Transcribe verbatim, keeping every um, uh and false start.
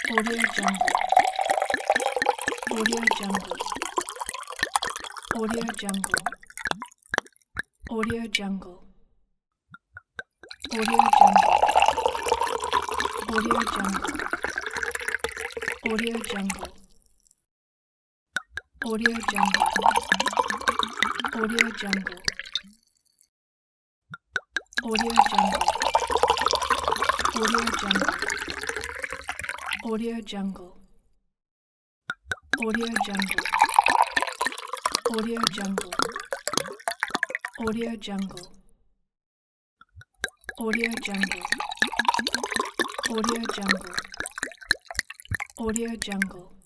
Audio Jungle. Audio Jungle. Audio Jungle. Audio Jungle. Audio Jungle. Audio Jungle. Audio Jungle. Audio Jungle. Audio Jungle. Audio Jungle. Audio Jungle. Audio Jungle. Audio Jungle. Audio Jungle. Audio Jungle. Audio Jungle. Audio Jungle. Audio Jungle.